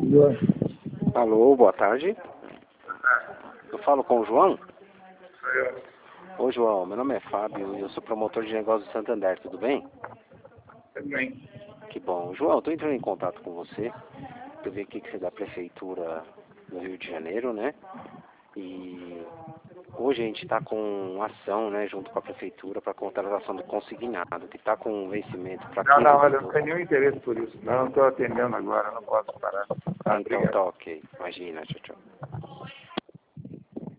Alô, boa tarde. Eu falo com o João? Sou eu. Ô João, meu nome é Fábio e eu sou promotor de negócios do Santander, tudo bem? Tudo bem. Que bom. João, eu estou entrando em contato com você. Eu vi aqui que você é da Prefeitura do Rio de Janeiro, né? E hoje a gente está com uma ação, né, junto com a Prefeitura para contratação do consignado, que está com um vencimento para 15 Não, olha, eu não minutos. tenho nenhum interesse por isso. Não estou atendendo agora, não posso parar. Tá, Então obrigado. tá ok. Imagina, tchau, tchau.